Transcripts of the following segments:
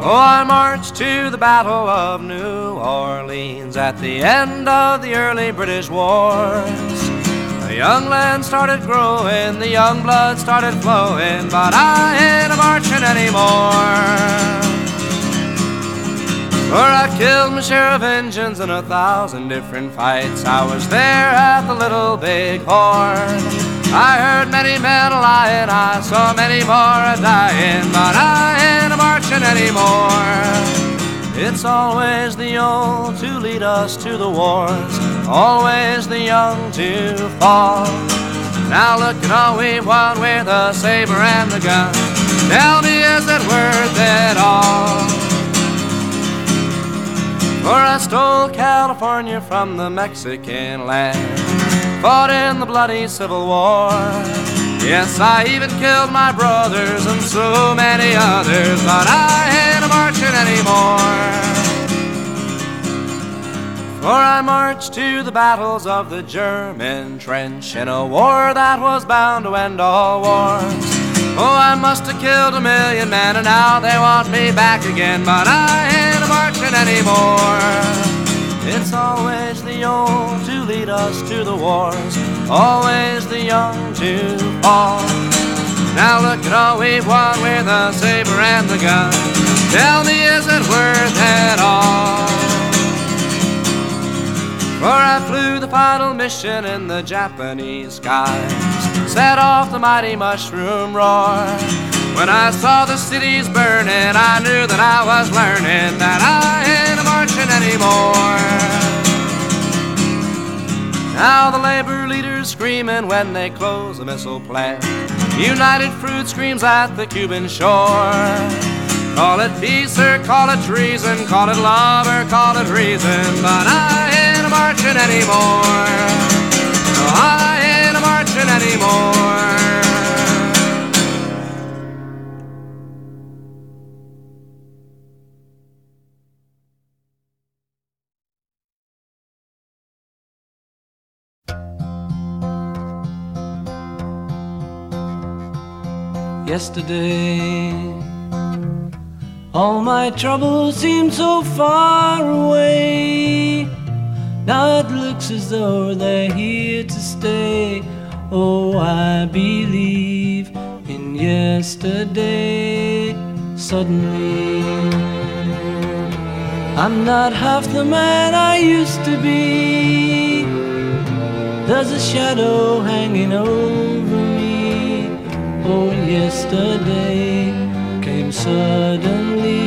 Oh, I marched to the Battle of New Orleans at the end of the early British wars. The young land started growing, the young blood started flowing, but I ain't marching anymore. For I killed my share of Injuns in 1,000 different fights. I was there at the Little Big Horn. I heard many men lying, I saw many more a-dying, but I ain't marching anymore. It's always the old to lead us to the wars, always the young to fall. Now look at all we've won with the saber and the gun. Tell me, is it worth it all? For I stole California from the Mexican land, fought in the bloody Civil War. Yes, I even killed my brothers and so many others, but I ain't marching anymore. For I marched to the battles of the German trench in a war that was bound to end all wars. Oh, I must have killed 1,000,000 men and now they want me back again, but I ain't marching anymore. It's always the old to lead us to the wars, always the young to fall. Now look at all we've won with the saber and the gun. Tell me, is it worth it all? For I flew the final mission in the Japanese skies, set off the mighty mushroom roar. When I saw the cities burning, I knew that I was learning that I ain't marching anymore. Now the labor leaders screaming when they close a missile plant. United Fruit screams at the Cuban shore. Call it peace or call it treason, call it love or call it reason, but I ain't marching anymore. No, I ain't marching anymore. Yesterday, all my troubles seemed so far away. Now it looks as though they're here to stay. Oh, I believe in yesterday. Suddenly, I'm not half the man I used to be. There's a shadow hanging over me. Oh, yesterday came suddenly.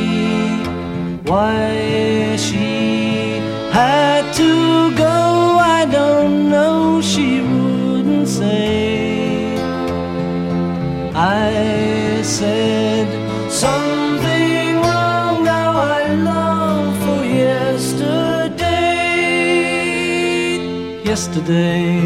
Why she had to go, I don't know, she wouldn't say. I said something wrong, now I long for yesterday. Yesterday,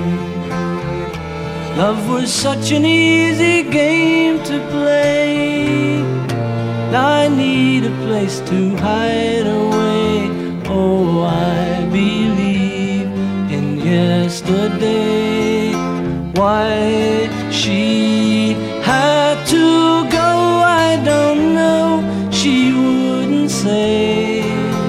love was such an easy game to play. Now I need a place to hide away. Oh, I believe in yesterday. Why she had to go, I don't know, she wouldn't say.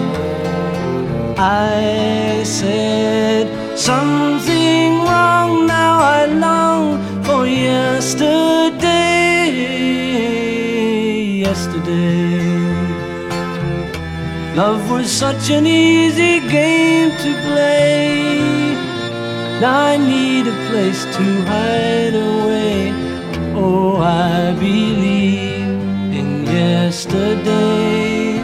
I said something wrong, now I long for yesterday. Yesterday, love was such an easy game to play. Now I need a place to hide away. Oh, I believe in yesterday.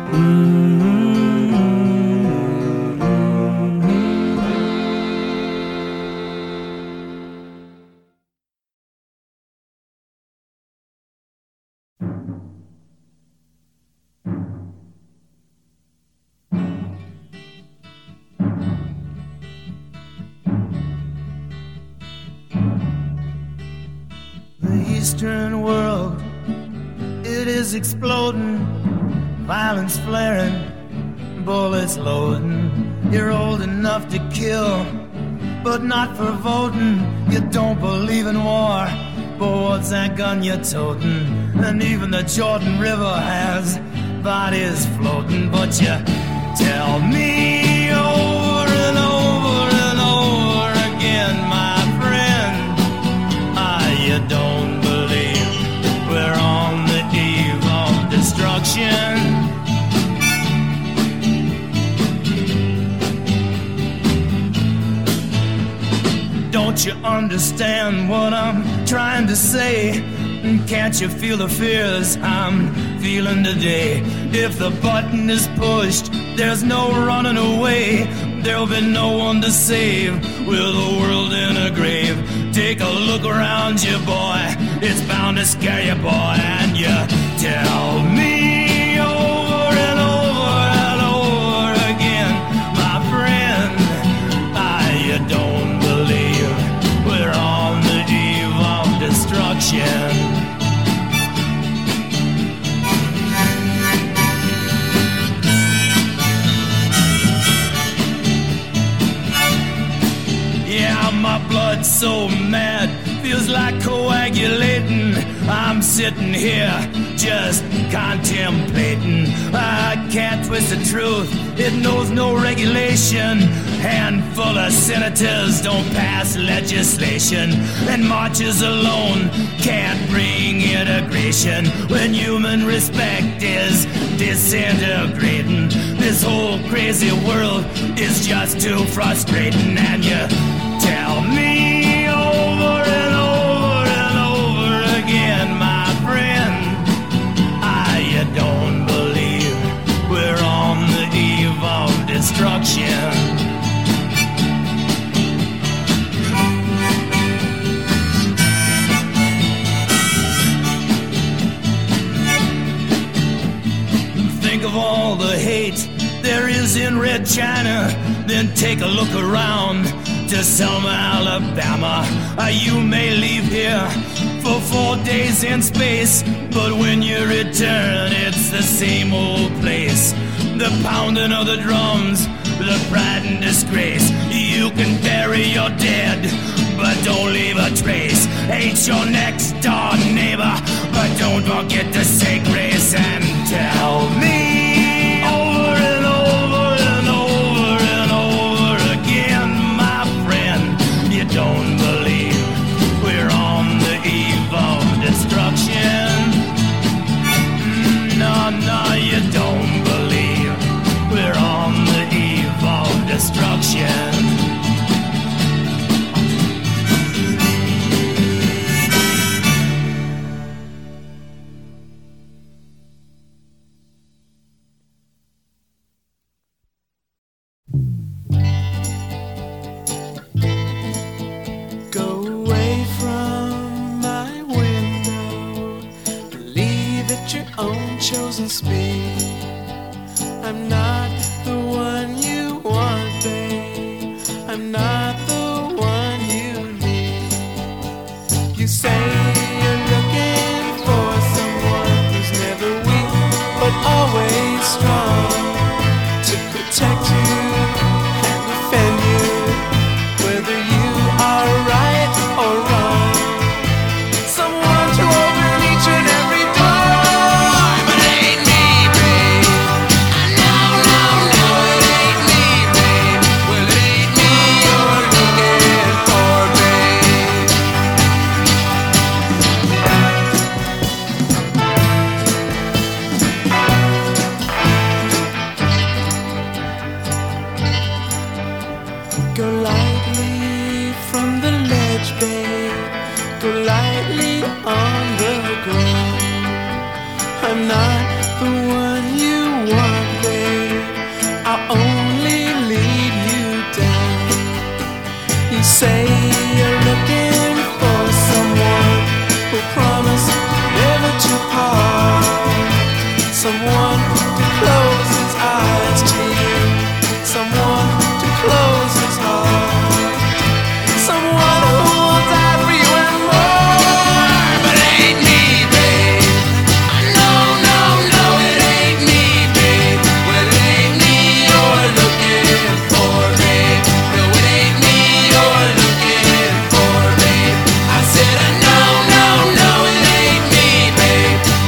The Eastern world, it is exploding, violence flaring, bullets loading. You're old enough to kill, but not for voting. You don't believe in war, but what's that gun you're toting? And even the Jordan River has body's floating, but you tell me over and over and over again, my friend, you don't believe we're on the eve of destruction. Don't you understand what I'm trying to say? Can't you feel the fears I'm feeling today? If the button is pushed, there's no running away. There'll be no one to save with the world in a grave. Take a look around you, boy. It's bound to scare you, boy. And you tell me over and over and over again, my friend, you don't believe we're on the eve of destruction. My blood's so mad, feels like coagulating. I'm sitting here just contemplating. I can't twist the truth, it knows no regulation. Handful of senators don't pass legislation, and marches alone can't bring integration. When human respect is disintegrating, this whole crazy world is just too frustrating. And you tell me over and over and over again, my friend, you don't believe we're on the eve of destruction. Think of all the hate there is in Red China, then take a look around to Selma, Alabama. You may leave here for 4 days in space, but when you return, it's the same old place. The pounding of the drums, the pride and disgrace. You can bury your dead, but don't leave a trace. Hate your next door neighbor, but don't forget to say grace. And tell me over and over and over and over again, my friend, you don't believe we're on the eve of destruction. No, no, you don't believe we're on the eve of destruction. Chosen speed. I'm not the one you want, babe. I'm not the one you need. You say you're looking for someone who's never weak, but always strong, to protect you and defend you, whether you are right or wrong. Someone to open each and every door. Go lightly from the ledge, babe. Go lightly on the ground. I'm not the one you want, babe. I'll only lead you down. You say you're looking for someone who promised never to part. Someone to close his eyes to you. Someone to close his heart. Someone who will die for you and more. But it ain't me, babe. No, no, no, it ain't me, babe. Well, it ain't me you're looking for, babe. No, it ain't me you're looking for, babe. I said no, no, no, it ain't me, babe.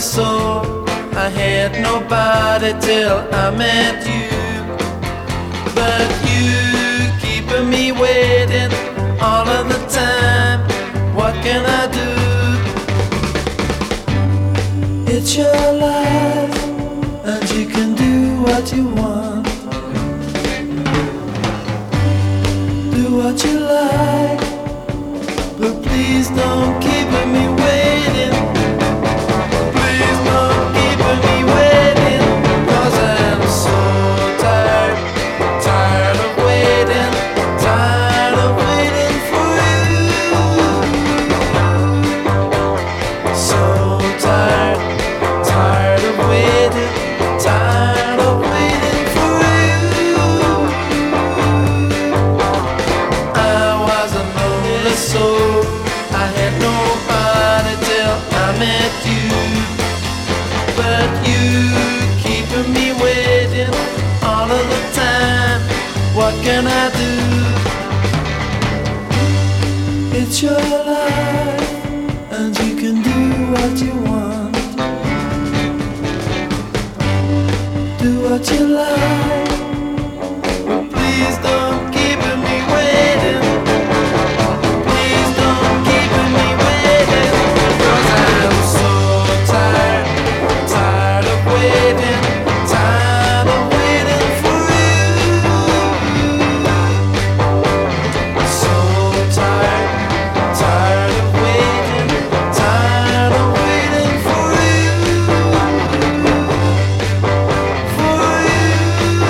soul. I had nobody till I met you. But you keeping me waiting all of the time. What can I do? It's your life, and you can do what you want. Do what you like, but please don't keep me waiting. Please don't keep me waiting, 'cause I'm so tired, tired of waiting, tired of waiting for you. So tired, tired of waiting, tired of waiting for you. I was a lonely soul. I had nobody till I met you. But you keeping me waiting all of the time. What can I do? It's your life, and you can do what you want. Do what you like, but please don't keep me waiting. Please don't keep me waiting, 'cause I'm so tired, tired of waiting, tired of waiting for you. So tired, tired of waiting, tired of waiting for you. For you.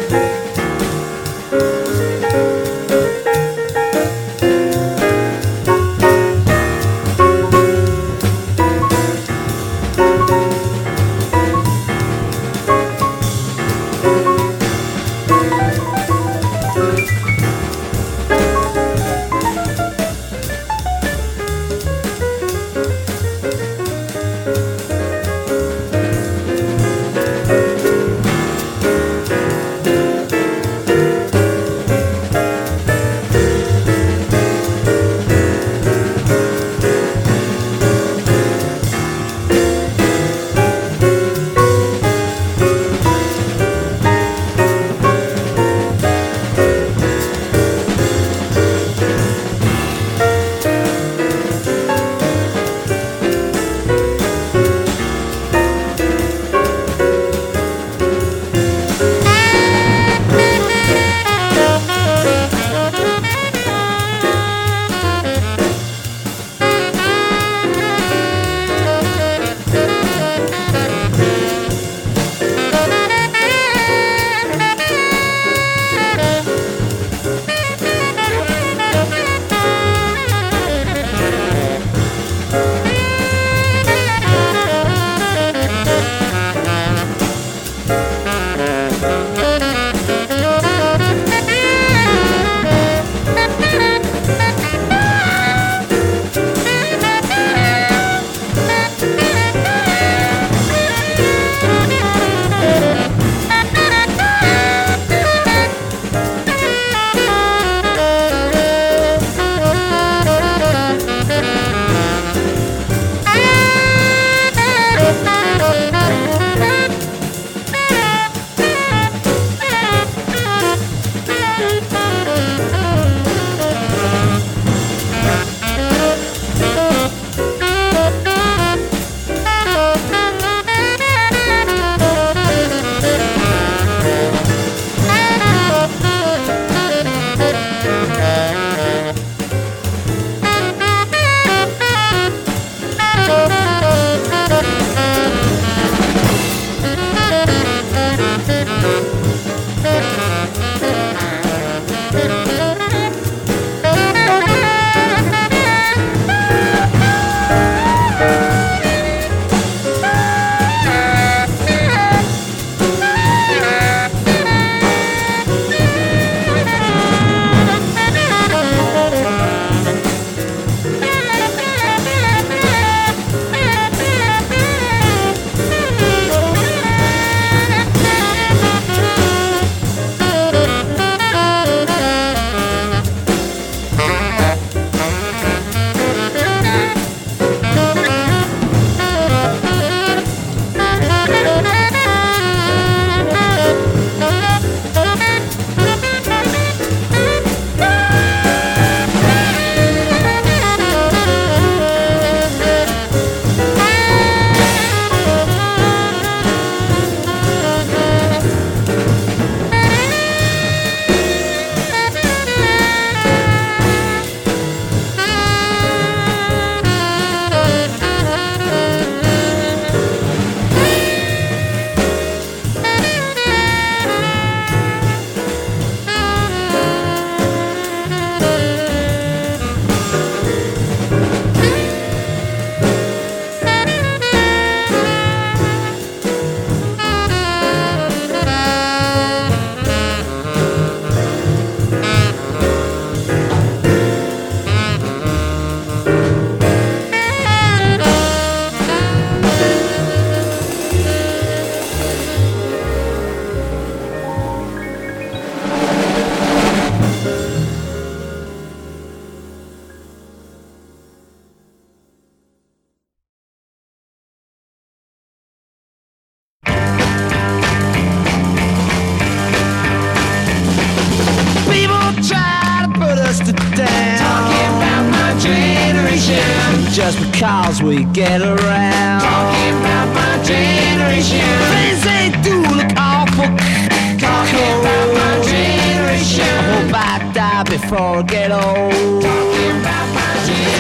just because we get around. Talking about my generation. Things they do look awful. Talking about my generation. I hope I die before I get old. Talking about my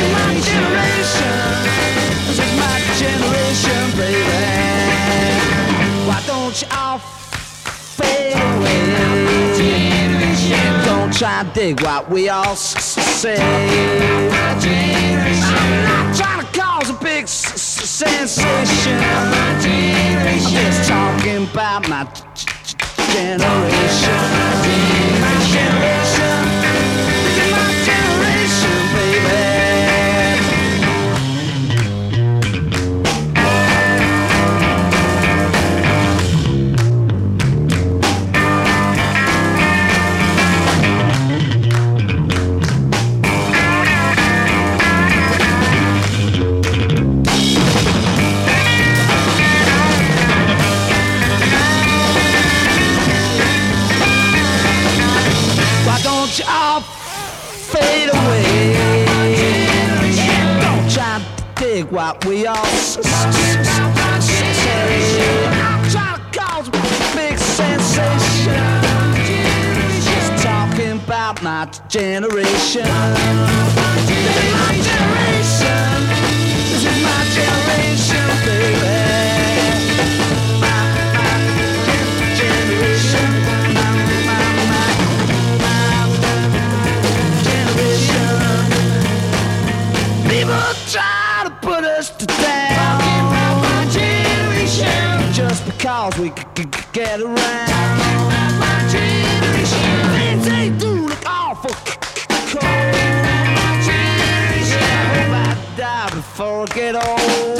generation. This is my generation, baby. Why don't you all fade away? try to dig what we all say. I'm not trying to cause a big sensation. I'm just talking about my generation. My generation. This is my generation, baby. All fade away. Don't try to dig what we all say. I'm trying to cause a big sensation. Just talking about my generation. This is my generation. This is my generation, baby. My generation. People try to put us to down. Talking about my generation. Just because we could get around. My generation. Things they do look awful cold. My generation. I hope I die before I get old.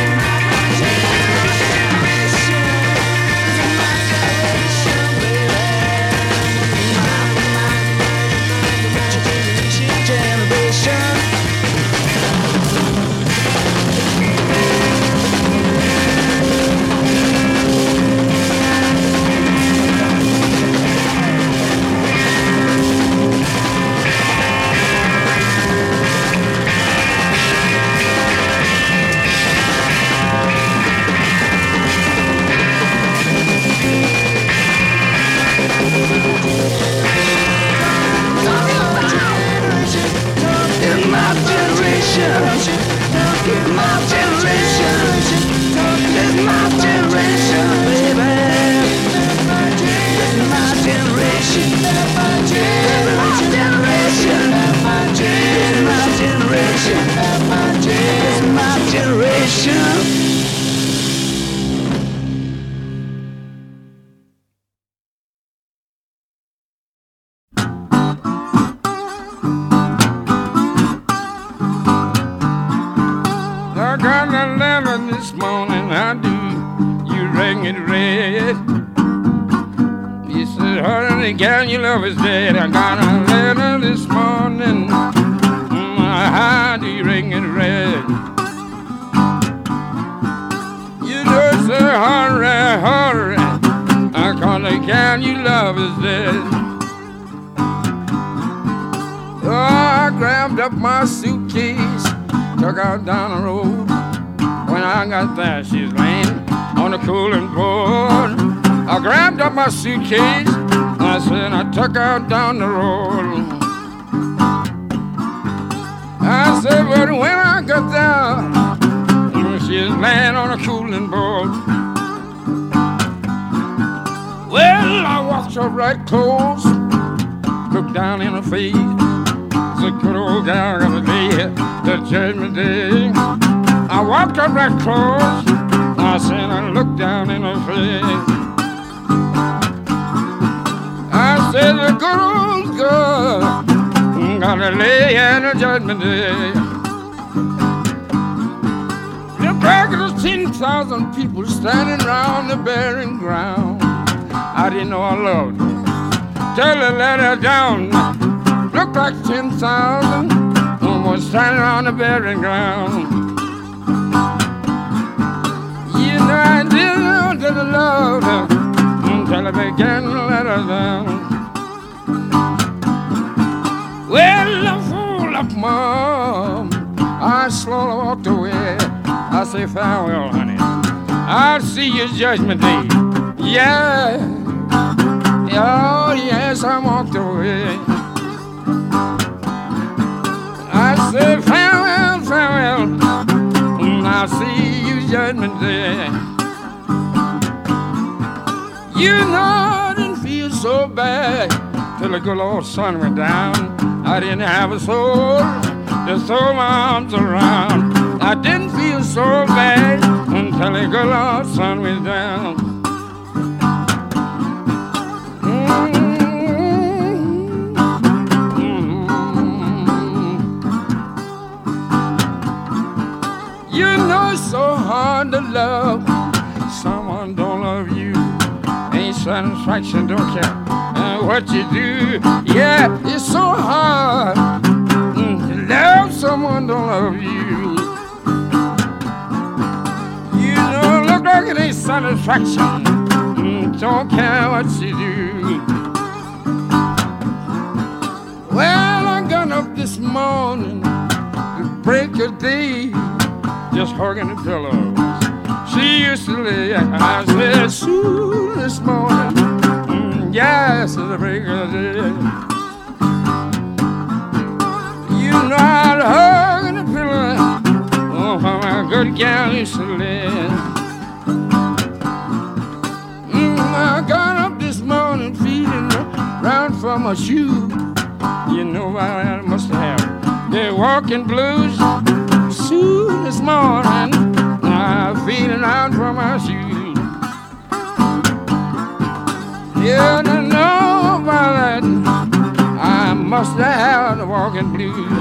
This morning I do, you rang it red. You said, honey, gal, your love is dead. I got a letter this morning, how do you ring it red? You just say, hurry, hurry, I call the gal, your love is dead. Oh, I grabbed up my suitcase, took out down the road. When I got there, she's laying on the cooling board. I grabbed up my suitcase, I said, I took her down the road. I said, but when I got there, she's laying on the cooling board. Well, I walked her right close, looked down in her face. The good old gal gonna be the judgment day. I walked up right close, I said, I looked down in her face. I said, the good old girl gonna lay in the judgment day. The back of the 10,000 people standing around the burying ground. I didn't know I loved her till I let her down. Looked like 10,000 was standing around the burying ground. I didn't know that I loved her until I began to let her down. Well, I fool up, Mom. I slowly walked away. I say, farewell, honey. I'll see you Judgment Day. Yeah. Oh, yes, I walked away. I say, farewell, farewell. I'll see you Judgment Day. You know I didn't feel so bad till the good old sun went down. I didn't have a soul to throw my arms around. I didn't feel so bad until the good old sun went down. You know it's so hard to love someone don't love you. Ain't satisfaction, don't care what you do. Yeah, it's so hard to love someone don't love you. You know, look like it ain't satisfaction. Don't care what you do. Well, I got up this morning to break a day, just hugging the pillows she used to lay. I said, soon this morning, yes, it's a break of day. You know I'd hug in the pillow, oh, how my good gal used to lay. I got up this morning feeling round for my shoe. You know I must have the walking blues. Soon this morning, I'm feeling out for my shoes. Yeah, I know about that. I must have the walking blues.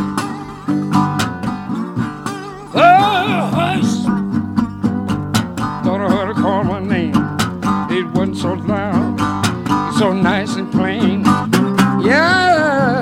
Oh, hush! Thought I heard her call my name. It wasn't so loud, so nice and plain. Yeah.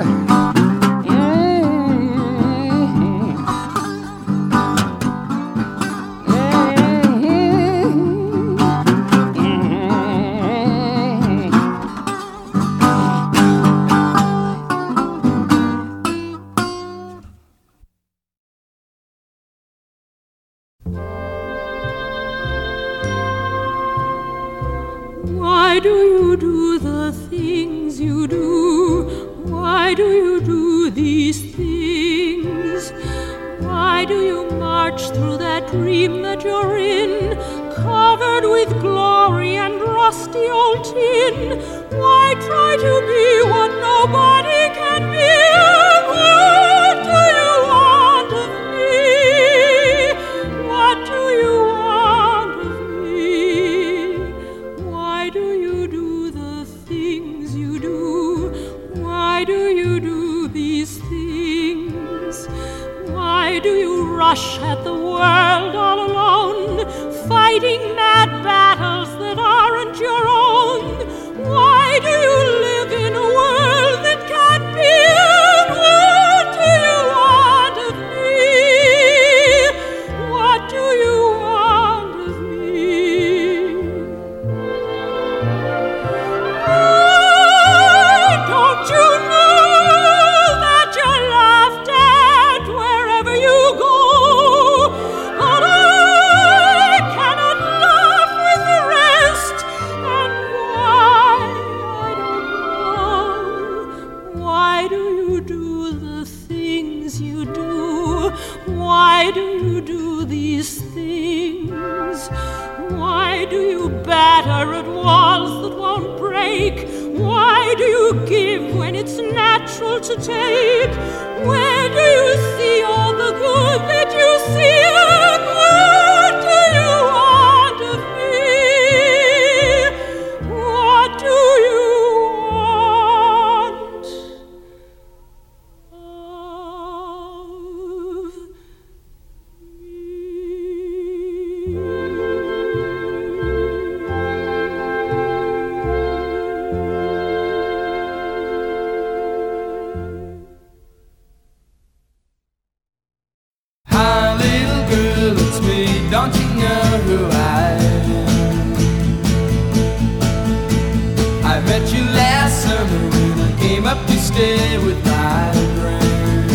Why do you do the things you do? Why do you do these things? Why do you march through that dream that you're in, covered with glory and rusty old tin? Why try to be what nobody can be? What do you want of me? What do you want of me? Why do you do the things you do? Why do you do these things? Why do you rush at the world all alone, fighting mad battles that aren't your own? Why do you live in a world that can't be? And what do you want of me? What do you want of me? Don't you know that you're laughed at wherever you go? But I cannot laugh with the rest. And why, I don't know. Why do you do the things you do? Why do you do these things? Why do you batter at walls that won't break? Why do you give when it's natural to take? Where do you see all the good that you see? And what do you want of me? What do you want of Hi, little girl, it's me. Don't you know who I am? I met you last summer when I came up to stay with my friend.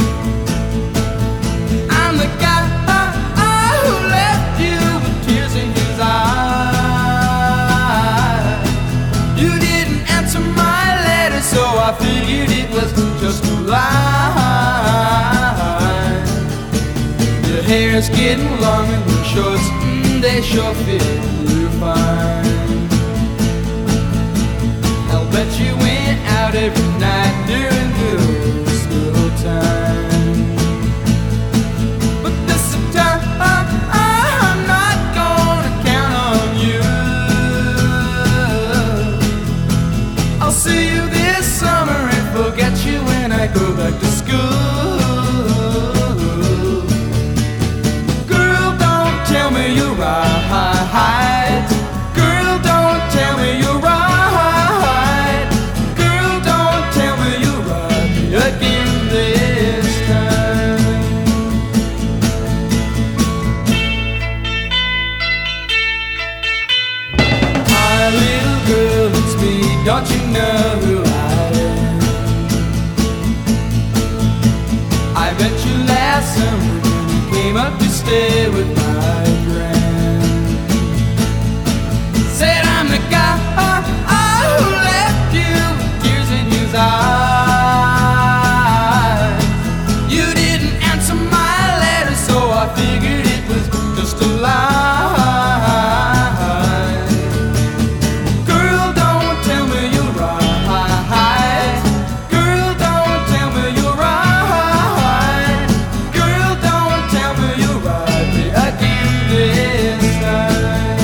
I'm the guy who left you with tears in his eyes. You didn't answer my letter, so I figured it was just a lie. Your hair's getting long and your shorts, they sure fit you fine. I'll bet you went out every night during the school time. But this time I'm not gonna count on you. I'll see you this summer and forget you when I go back to school. Girl, don't tell me you're right. Girl, don't tell me you're right. Girl, don't tell me you're right again this time. My little girl, it's me, don't you know who I am? I met you last summer when you came up to stay with my friend. Said I'm the guy who left you with tears in his eyes. You didn't answer my letter, so I figured it was just a lie. Girl, don't tell me you're right. Girl, don't tell me you're right. Girl, don't tell me you're right again this time.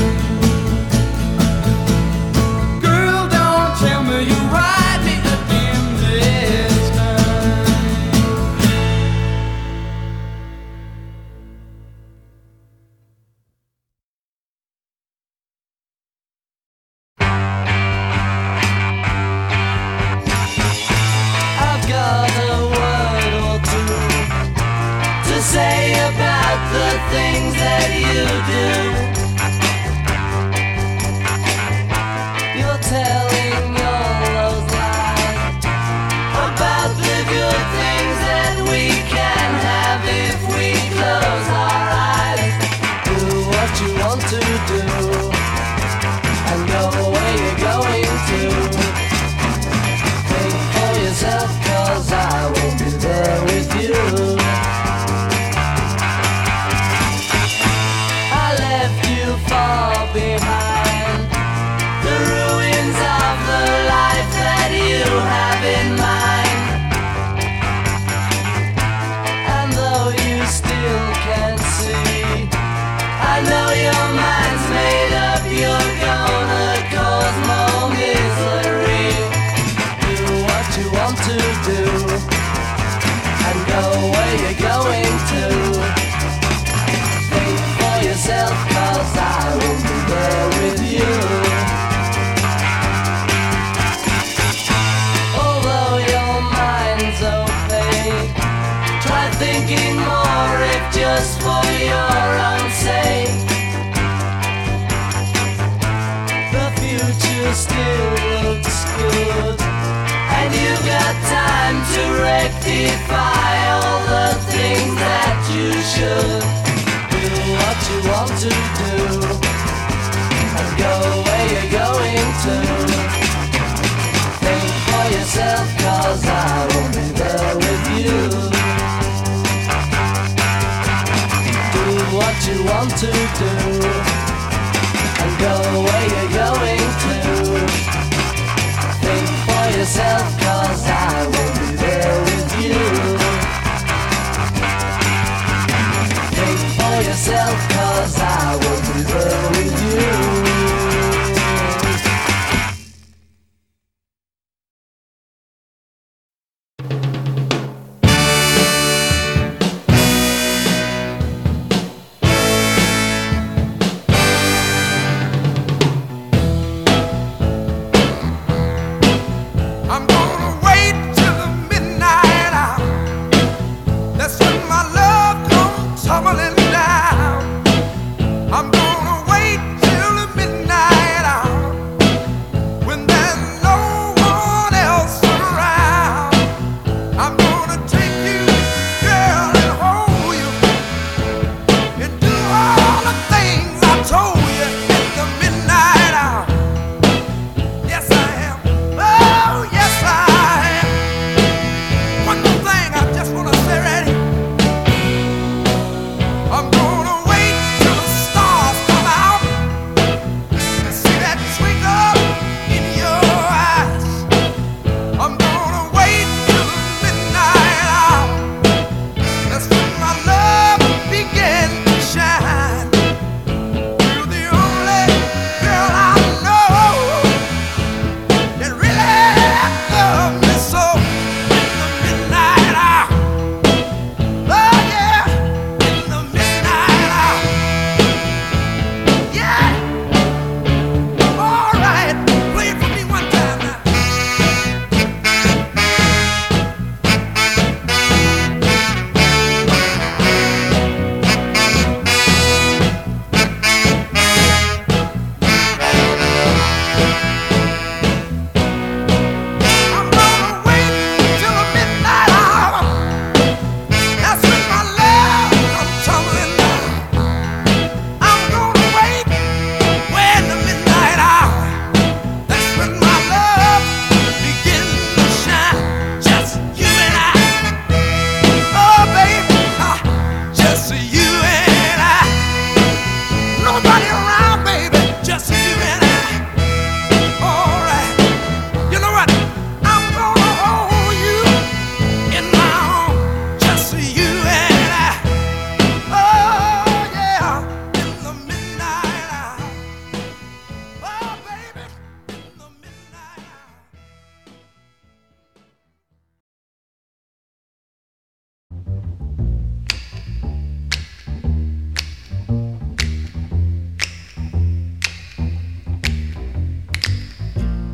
Girl, don't tell me you're right again this time. I've got a word or two to say about the things that you do. You're telling all those lies about the good things that we can have if we close our eyes. Do what you want to do and go where you're going to. Think for yourself, 'cause I won't be there with you. I left you far behind, the ruins of the life that you have in mind. And though you still can't see, I know your mind's made up, you're gonna cause more misery. Do what you want to do and go where you're going to. Think for yourself, 'cause I won't be there with you. Although your mind's opaque, try thinking more if just for your own sake. The future still looks good, and you've got time to rectify all the things that you should. Do what you want to do and go where you're going to. Think for yourself, 'cause I won't be there with you. Do what you want to do and go where you're going to. Think for yourself, 'cause I won't be there with you. Think for yourself, 'cause I won't be there with you.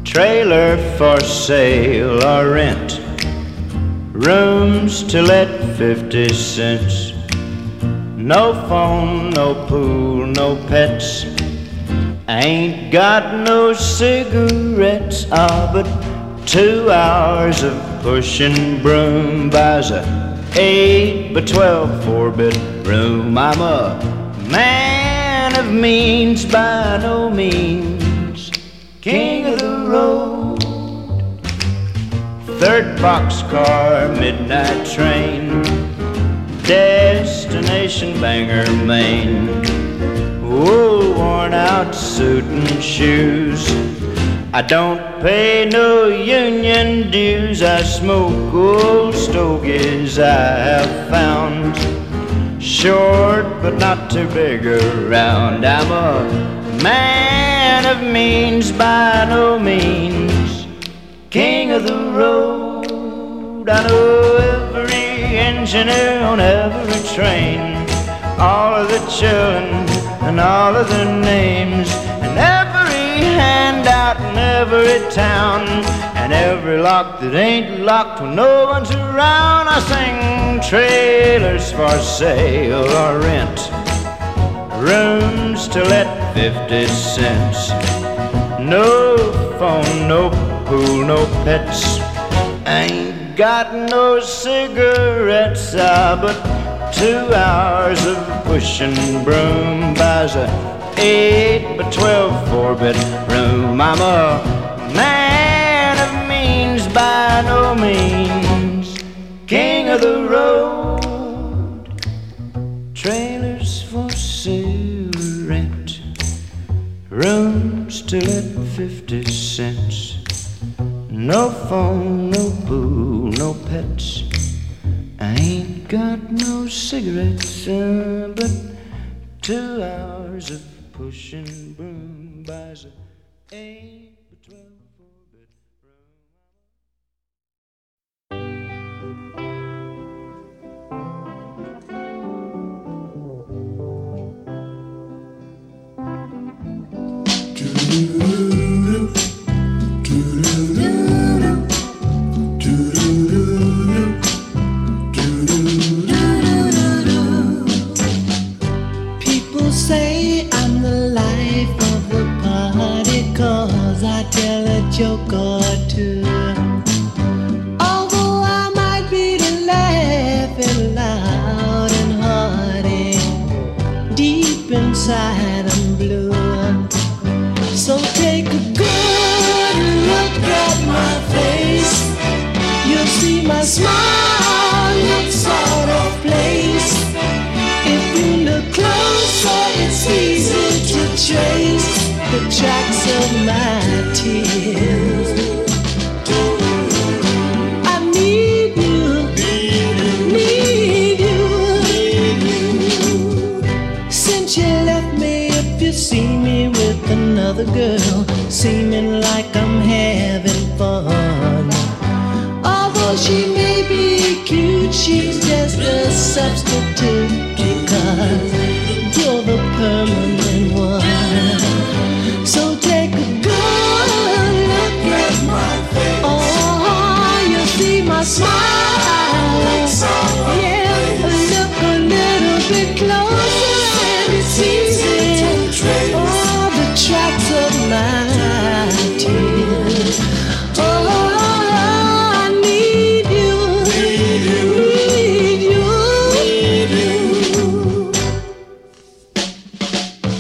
trailer for sale or rent, rooms to let 50 cents. No phone, no pool, no pets. I ain't got no cigarettes. But 2 hours of pushing broom buys a 8 by 12 4-bedroom. I'm a man of means, by no means king of the road. 3rd boxcar, midnight train, destination Bangor, Maine. Whoa, worn out suit and shoes. I don't pay no union dues. I smoke old stogies I have found, short but not too big around. I'm a man of means, by no means king of the road. I know every engineer on every train, all of the children and all of their names, and every handout in every town, and every lock that ain't locked when no one's around. I sing trailers for sale or rent, rooms to let 50 cents. No phone, no pool, no pets. I ain't got no cigarettes. But 2 hours of pushing broom buys a 8 by 12 4-bedroom. I'm a man of means, by no means king of the road. Trailers for sale, rent, rooms to let 50 cents. No phone, no pool, no pets. I ain't got no cigarettes. But 2 hours of pushing broom buys a 8 by 12 People say I'm the life of the party, 'cause I tell a joke or two. Although I might be laughing loud and hearty, deep inside I'm blue. So take a good look at my face. You'll see my smile looks sort of place. If you look closer, it's easy to trace the tracks of my tears. I need you, need you. Since you left me, if you see me with another girl, seeming like I'm having fun. Although she may be cute, she's just a substitute, because you're the permanent one. So take a good look at my face. Oh, you see my smile. Yeah, look a little bit closer and it's easy. Oh, the tracks of my tears. Oh, I need you, need you.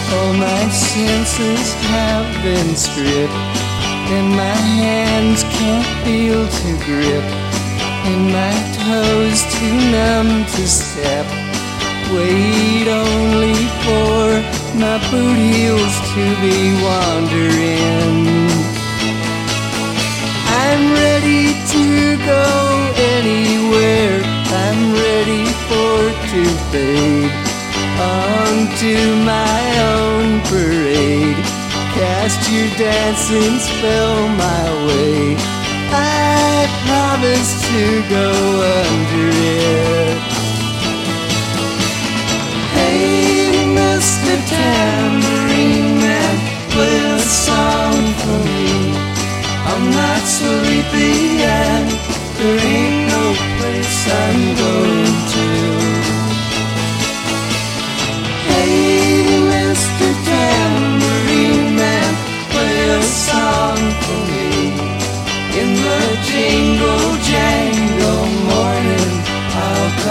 All my senses have been stripped, and my hands can't feel to grip, and my toes too numb to step. Wait only for my boot heels to be wandering. I'm ready to go anywhere, I'm ready for to fade onto my own parade. Cast your dancing spell my way, I promise to go under it. Hey, Mr. Tambourine Man, play a song for me. I'm not sleepy and there ain't no place I'm going to. Hey, Mr. Tambourine Man, play a song for me. In the jingle jangle morning, I'll come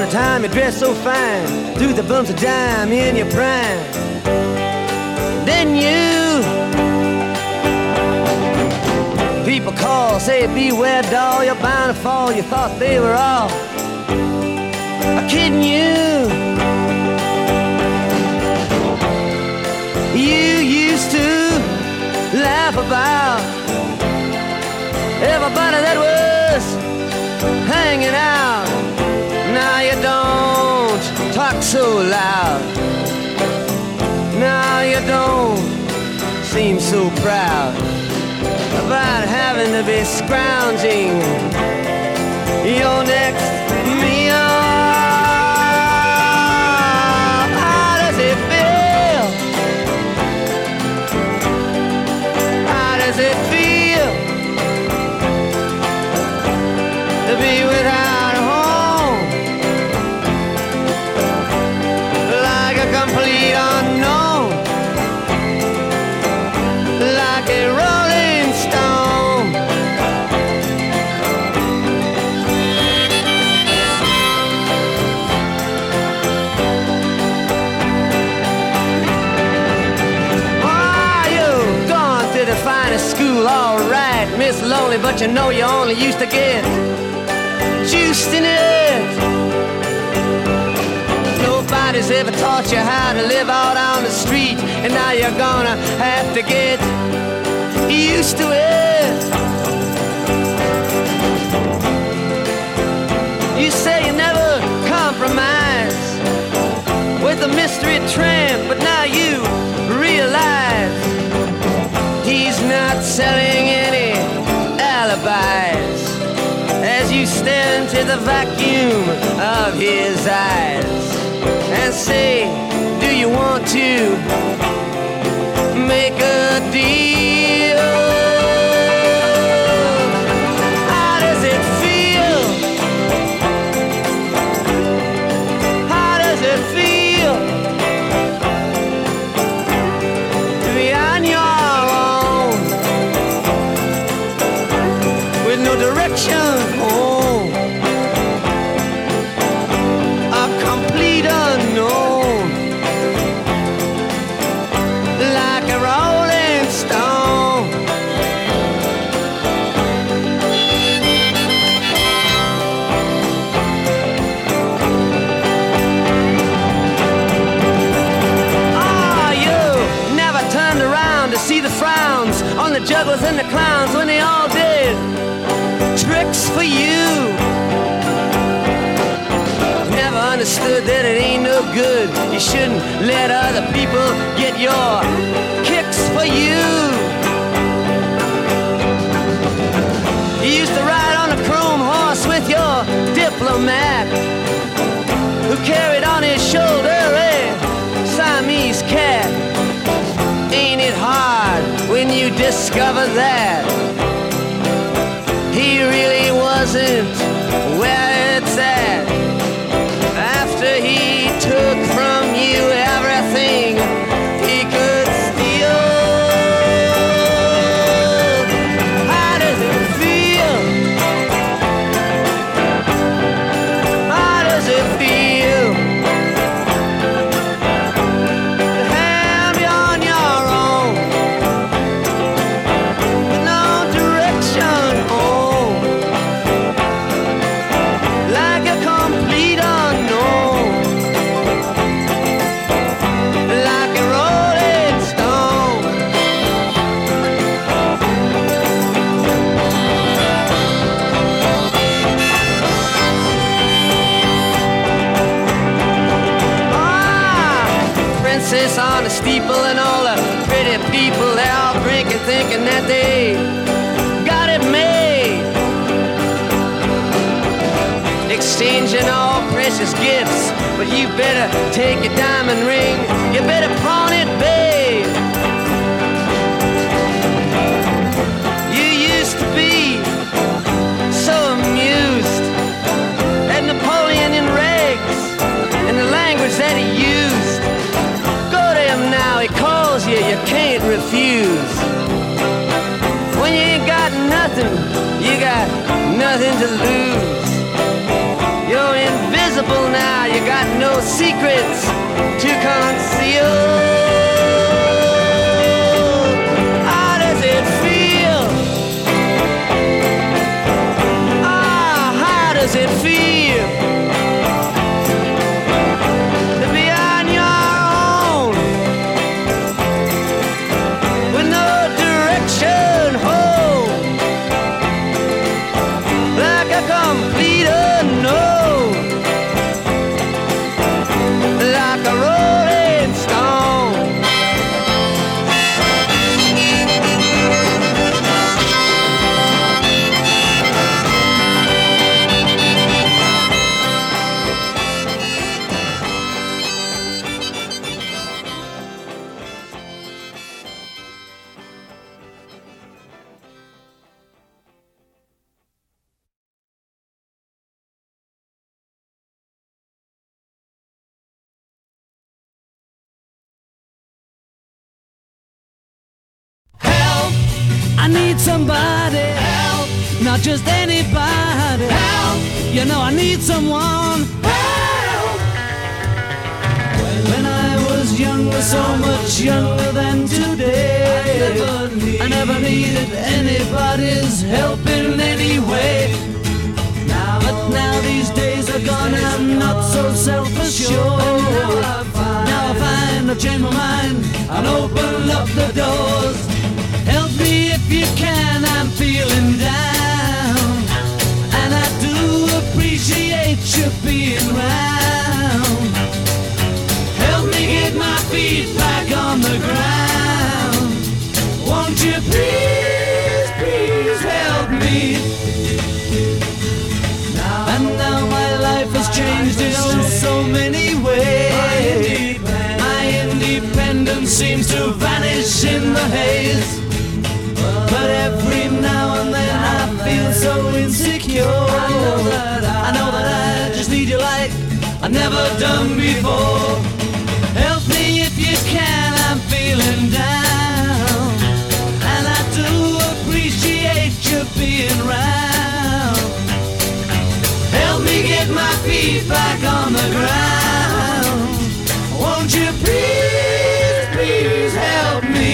upon a time you dressed so fine, threw the bumps of dime in your prime. Then you people call, say beware doll, you're bound to fall. You thought they were all kidding you. You used to laugh about everybody that was hanging out. Now you don't talk so loud. Now you don't seem so proud about having to be scrounging your next meal. How does it feel? How does it feel to be without a home? Like a complete unknown, like a rolling stone. Oh, you've gone to the finest school, all right, Miss Lonely, but you know you only used to get juiced in it. Nobody's ever taught you how to live out on the street, and now you're gonna have to get used to it. You say you never compromise with a mystery tramp, but now you realize he's not selling any alibis as you stare into the vacuum of his eyes and say, do you want to make a deal? How does it feel? How does it feel to be on your own with no direction home? A complete unknown, like a rolling stone. Oh, you never turned around to see the frowns on the jugglers and the clowns when they all did tricks for you. Never understood that it ain't no good. You shouldn't let other people get your kicks for you. You used to ride on a chrome horse with your diplomat, who carried on his shoulder a Siamese cat. Ain't it hard when you discover that he really wasn't where it's at? After he took from you everything he could steal. How does it feel? How does it feel to have you on your own with no direction home, like a complete unknown, like a rolling stone? Ah, princess on the steeple and all the pretty people, they're all drinking, thinking that they got it made, exchanging all precious gifts. But you better take your diamond ring, you better pawn it, babe. You used to be so amused at Napoleon in rags and the language that he used. Go to him now, he calls you, you can't refuse. When you ain't got nothing, you got nothing to lose. You're invisible invisible now. You got no secrets to conceal. How does it feel? Ah, how does it feel to be on your own with no direction home, like a complete unknown, like a rolling stone? I need somebody help, not just anybody help. You know I need someone help. When I was younger, so much younger than today, I never needed anybody's help in any way. But now these days are gone, I'm not so self-assured. Now I find I've changed my mind and open up the doors. Help me if you can, I'm feeling down, and I do appreciate you being round. Help me get my feet back on the ground. Won't you please, please help me? And now my life has changed in so many ways. My independence seems to vanish in the haze. But every now and then I feel so insecure. I know that I just need you like I've never done before. Help me if you can, I'm feeling down, and I do appreciate you being round. Help me get my feet back on the ground. Won't you please, please help me?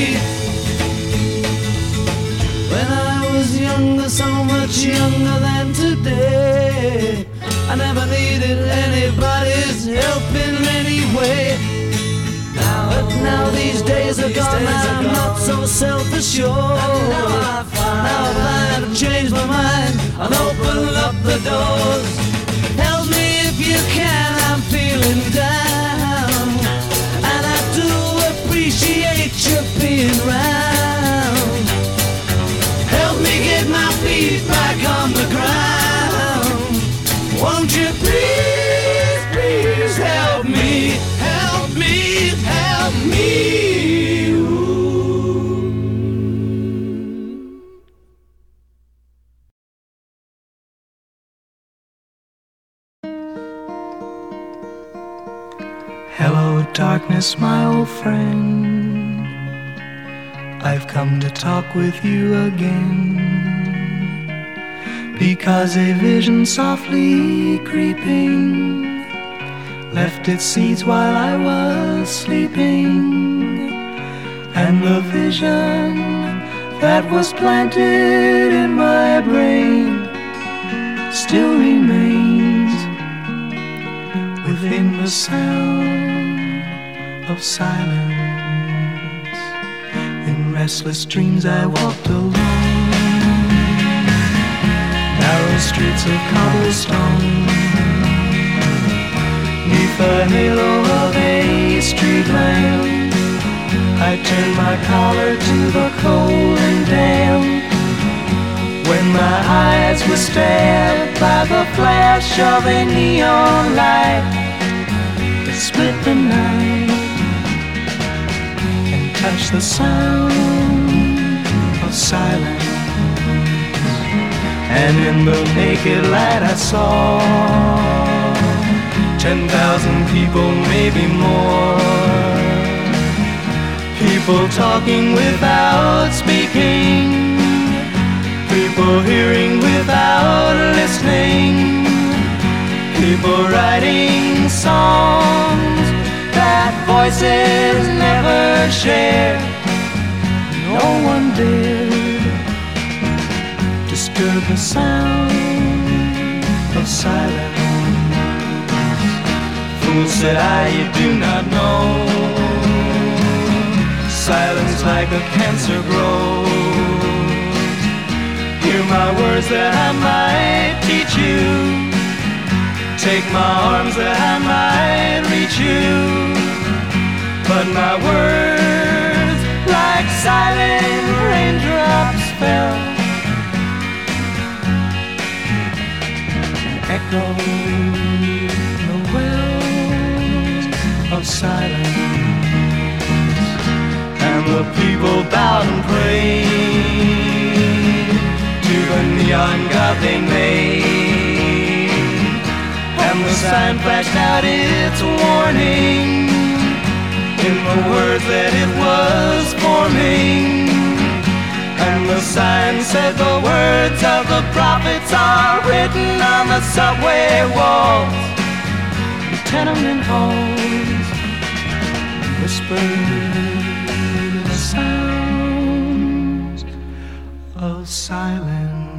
When I was younger, so much younger than today, I never needed anybody's help in any way. But now these days are gone, I'm not so self-assured. Now I've changed my mind and opened up the doors. Help me if you can, I'm feeling down, and I do appreciate you being round. Help me get my feet back on the ground. Won't you please, please help me? Help me, help me. Hello, darkness, my old friend. I've come to talk with you again, because a vision softly creeping left its seeds while I was sleeping, and the vision that was planted in my brain still remains within the sound of silence. In restless dreams I walked alone, narrow streets of cobblestone, neath the halo of a street lamp. I turned my collar to the cold and damp, when my eyes were stabbed by the flash of a neon light that split the night and touched the sound of silence. And in the naked light I saw 10,000 people, maybe more. People talking without speaking, people hearing without listening, People writing songs that voices never share. No one dared disturb the sound of silence. Fool, said I, you do not know. Silence like a cancer grows. Hear my words that I might teach you. Take my arms that I might reach you. But my words like silent raindrops fell. Echoed the wells of silence. And the people bowed and prayed to the neon god they made. And the sign flashed out its warning in the words that it was forming. And the sign said the words of the prophets are written on the subway walls, the tenement halls, whispered the sounds of silence.